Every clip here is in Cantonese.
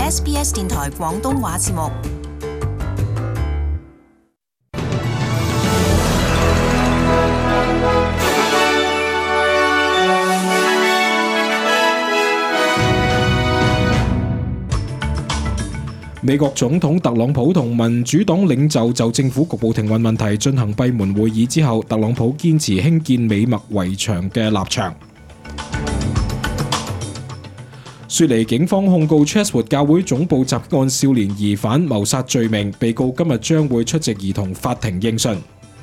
SBS 電台廣東話節目。 美國總統特朗普同民主黨領袖就政府局部停運問題進行閉門會議之後，特朗普堅持興建美墨圍牆嘅立場。雪梨警方控告 Chatswood 教會總部襲擊案少年疑犯謀殺罪名，被告今日將會出席兒童法庭應訊。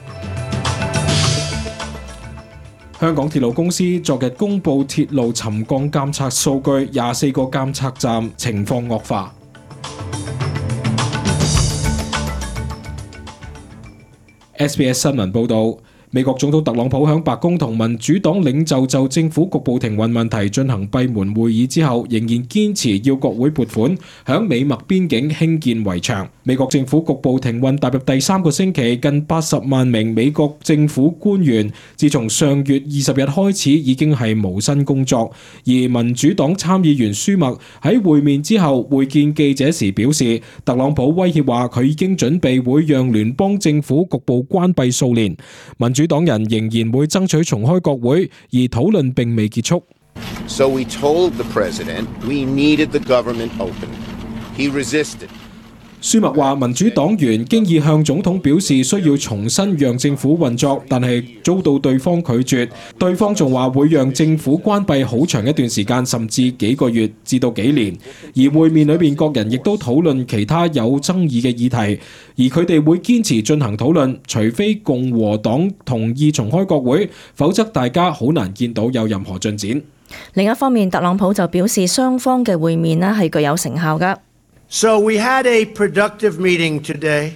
香港鐵路公司昨日公布鐵路沉降監測數據，24個監測站情況惡化。SBS 新聞報導，美國總統特朗普響白宮同民主黨領袖就政府局部停運問題進行閉門會議之後，仍然堅持要國會撥款響美墨邊境興建圍牆。美國政府局部停運踏入第3個星期，近80萬名美國政府官員自從上月20日開始已經係無薪工作。而民主黨參議員舒默喺會面之後會見記者時表示，特朗普威脅話佢已經準備會讓聯邦政府局部關閉數年。民主黨人仍然會爭取重開國會，而討論並未結束。 So we told the president we needed the government open. He resisted. 舒默話民主黨員經已向總統表示需要重新讓政府運作，但係遭到對方拒絕。對方仲話會讓政府關閉好長一段時間，甚至幾個月至到幾年。而會面裏面各人亦都討論其他有爭議嘅議題，而佢哋會堅持進行討論，除非共和黨同意重開國會，否則大家好難見到有任何進展。 另一方面，特朗普就表示雙方嘅會面係具有成效㗎。 So we had a productive meeting today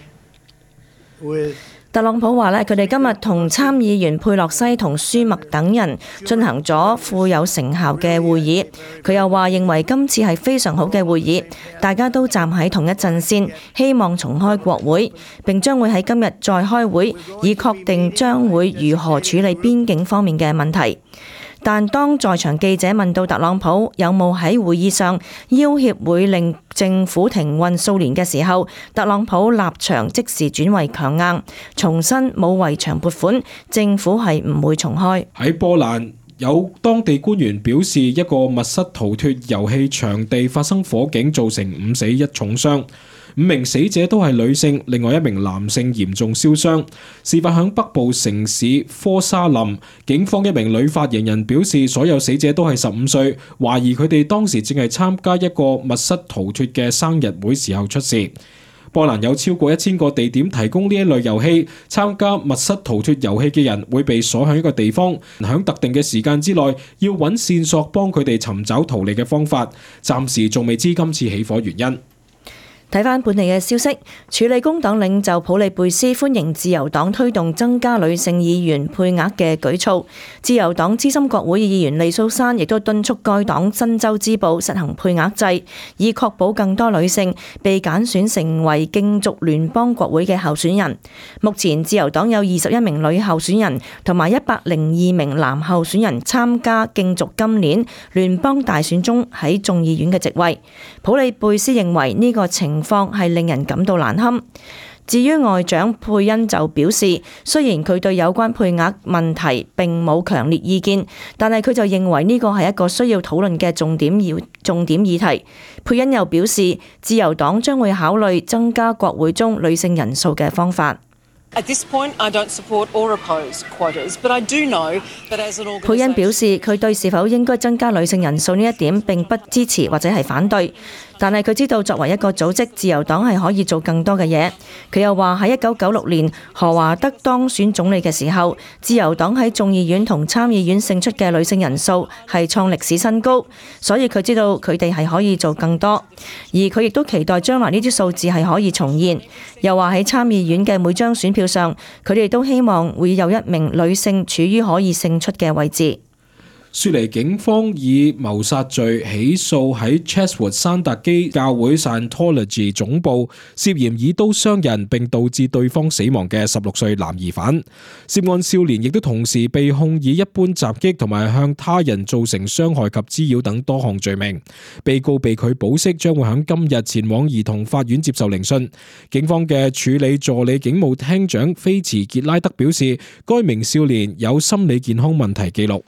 with 特朗普話佢哋今日同參議員佩洛西同舒默等人進行咗富有成效嘅會議。佢又話認為今次係非常好嘅會議，大家都站喺同一陣線，希望重開國會，並將會喺今日再開會，以確定將會如何處理邊境方面嘅問題。但當在場記者問到特朗普有冇喺會議上要挾會令政府停運數年嘅時候，特朗普立場即時轉為強硬，重申冇圍牆撥款，政府係唔會重開。 喺波蘭，有當地官員表示，一個密室逃脫遊戲場地發生火警，造成5死1重傷。5名死者都係女性，另外1名男性嚴重燒傷。事發響北部城市科沙林，警方1名女發言人表示，所有死者都係15歲，懷疑佢哋當時正係參加一個密室逃脫嘅生日會時候出事。波蘭有超過1000個地點提供呢一類遊戲，參加密室逃脫遊戲嘅人會被鎖喺一個地方，喺特定嘅時間之內要揾線索幫佢哋尋找逃離嘅方法。暫時仲未知今次起火原因。 睇返本地嘅消息，處理工黨領袖普利貝斯歡迎自由黨推動增加女性議員配額嘅舉措。自由黨資深國會議員利素珊亦都敦促該黨新州支部實行配額制，以確保更多女性被揀選成為競逐聯邦國會嘅候選人。目前自由黨有21名女候選人同埋102名男候選人參加競逐今年聯邦大選中喺眾議院嘅席位。普利貝斯認為呢個情況係令人感到難堪。至於外長佩恩就表示，雖然佢對有關配額問題並冇強烈意見，但係佢就認為呢個係一個需要討論嘅重點議題。佩恩又表示，自由黨將會考慮增加國會中女性人數嘅方法。佩恩表示，佢對是否應該增加女性人數呢一點並不支持或者係反對，但係佢知道作為一個組織，自由黨係可以做更多嘅嘢。佢又話喺1996年何華德當選總理嘅時候，自由黨喺眾議院同參議院勝出嘅女性人數係創歷史新高，所以佢知道佢哋係可以做更多，而佢亦都期待將來呢啲數字係可以重現。又話喺參議院嘅每張選票上，佢哋都希望會有1名女性處於可以勝出嘅位置。 雪梨警方以謀殺罪起訴喺 Chatswood 山達基教會 Scientology 總部涉嫌以刀傷人並導致對方死亡嘅16歲男疑犯。涉案少年亦都同時被控以一般襲擊同埋向他人造成傷害及滋擾等多項罪名。被告被拒保釋，將會喺今日前往兒童法院接受聆訊。警方嘅處理助理警務廳長菲茨傑拉德表示，該名少年有心理健康問題記錄。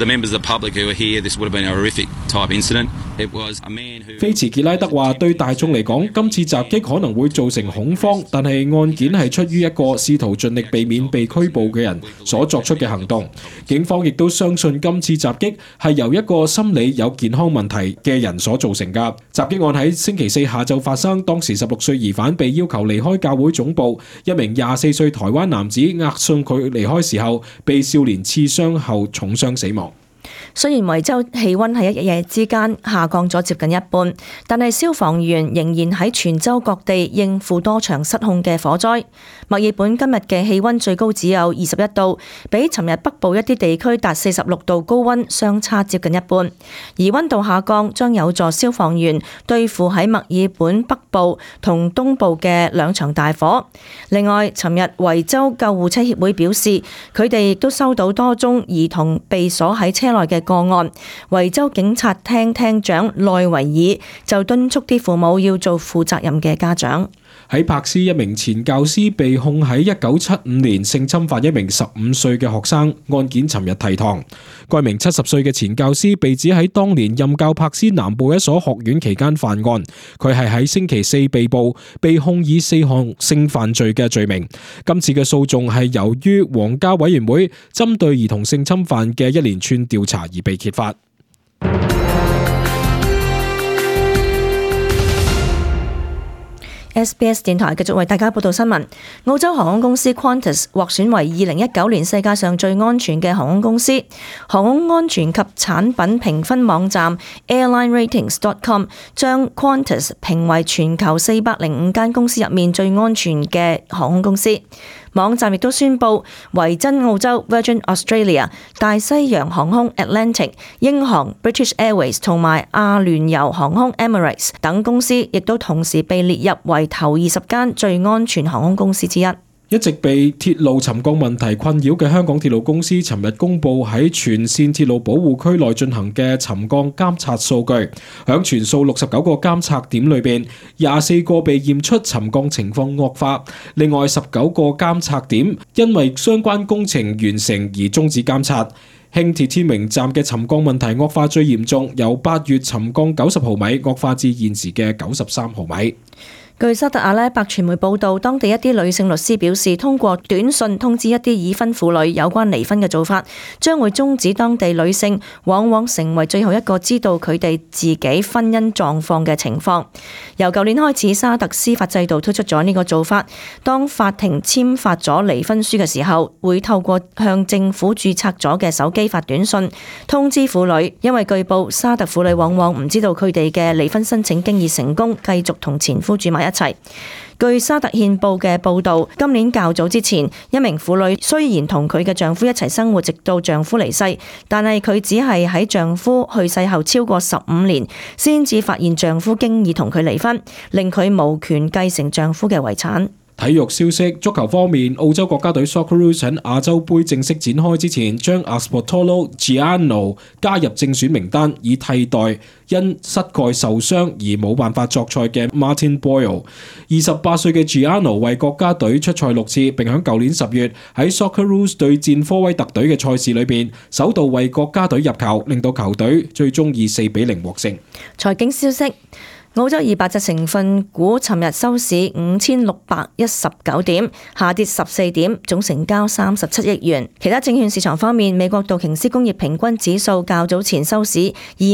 菲茨傑拉德話：對大眾嚟講，今次襲擊可能會造成恐慌，但係案件係出於一個試圖盡力避免被拘捕嘅人所作出嘅行動。警方亦都相信今次襲擊係由一個心理有健康問題嘅人所造成㗎。襲擊案喺星期四下晝發生，當時16歲疑犯被要求離開教會總部，一名24歲台灣男子押送佢離開時候，被少年刺傷後重傷死亡。 雖然維州氣溫喺一夜之間下降咗接近一半，但係消防員仍然喺全州各地應付多場失控嘅火災。墨爾本今日嘅氣溫最高只有21度，比尋日北部一啲地區達46度高溫相差接近一半。而溫度下降將有助消防員對付喺墨爾本北部同東部嘅兩場大火。另外，尋日維州救護車協會表示，佢哋亦都收到多宗兒童被鎖喺車內嘅個案。維州警察廳廳長內維爾就敦促啲父母要做負責任嘅家長。 喺柏斯，一名前教師被控喺1975年性侵犯一名15歲嘅學生，案件尋日提堂。該名70歲嘅前教師被指喺當年任教柏斯南部一所學院期間犯案，佢係喺星期四被捕，被控以4項性犯罪嘅罪名。今次嘅訴訟係由於皇家委員會針對兒童性侵犯嘅一連串調查而被揭發。 SBS 電台繼續為大家報道新聞。澳洲航空公司 Qantas 獲選為2019年世界上最安全嘅航空公司。航空安全及產品評分網站 AirlineRatings.com 將 Qantas評為全球405間公司入面最安全嘅航空公司。網站亦都宣布，維珍澳洲 Virgin Australia、大西洋航空 Atlantic、英航 British Airways 同埋阿聯酋航空 Emirates 等公司，亦都同時被列入為頭20間最安全航空公司之一。 一直被鐵路沉降問題困擾嘅香港鐵路公司，尋日公佈喺全線鐵路保護區內進行嘅沉降監察數據，響全數69個監測點裏邊，24個被驗出沉降情況惡化，另外19個監測點因為相關工程完成而終止監察。輕鐵天榮站嘅沉降問題惡化最嚴重，由8月沉降90毫米惡化至現時嘅93毫米。 據沙特阿拉伯傳媒報道，當地一啲女性律師表示，通過短信通知一啲已婚婦女有關離婚嘅做法，將會終止當地女性往往成為最後一個知道佢哋自己婚姻狀況嘅情況。由舊年開始，沙特司法制度推出咗呢個做法，當法庭簽發咗離婚書嘅時候，會透過向政府註冊咗嘅手機發短信通知婦女，因為據報沙特婦女往往唔知道佢哋嘅離婚申請經已成功，繼續同前夫住埋一齊。據沙特憲報嘅報導，今年較早之前，一名婦女雖然同佢嘅丈夫一齊生活，直到丈夫離世，但係佢只係喺丈夫去世後超過15年，先至發現丈夫經已同佢離婚，令佢無權繼承丈夫嘅遺產。 體育消息，足球方面，澳洲國家隊 Socceroos 喺亞洲杯正式展開之前，將 Aspotolo Giano 加入正選名單，以替代因膝蓋受傷而冇辦法作賽嘅 Martin Boyle。28歲嘅 Giano 為國家隊出賽6次，並喺舊年10月喺 Socceroos 對戰科威特隊嘅賽事裏邊，首度為國家隊入球，令到球隊最終以4-0獲勝。 財經消息。澳洲200隻成分股尋日收市5619點，下跌14點，總成交37億元。其他證券市場方面，美國道瓊斯工業平均指數較早前收市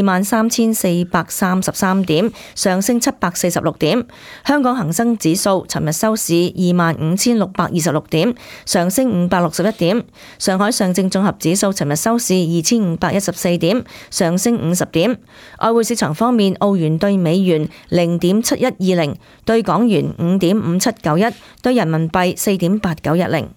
23,433點，上升746點。香港恒生指數尋日收市25,626點，上升561點。上海上證綜合指數尋日收市2514點，上升50點。外匯市場方面，澳元對美元0.7120，對港元5.5791，對人民幣4.8910。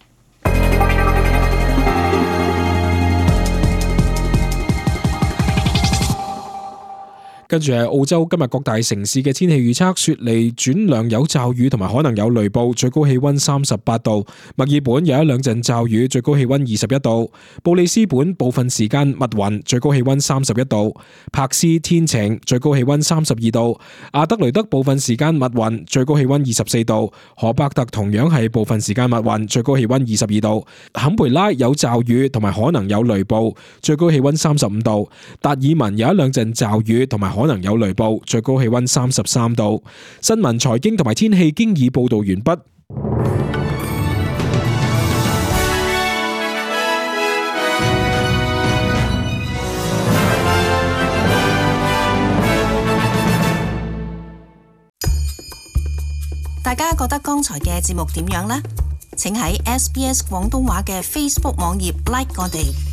跟住係澳洲今日各大城市嘅天氣預測，雪梨轉涼有驟雨同埋可能有雷暴，最高氣溫38度；墨爾本有一兩陣驟雨，最高氣溫21度；布里斯本部分時間密雲，最高氣溫31度；柏斯天晴，最高氣溫32度；阿德雷德部分時間密雲，最高氣溫24度；荷伯特同樣係部分時間密雲，最高氣溫22度；坎培拉有驟雨同埋可能有雷暴，最高氣溫35度；達爾文有一兩陣驟雨同埋可能有雷暴，最高氣溫33度。新聞、財經同埋天氣經已報道完畢。 大家覺得剛才嘅節目點樣呢？請喺SBS 廣東話嘅 Facebook 網頁 like 我哋。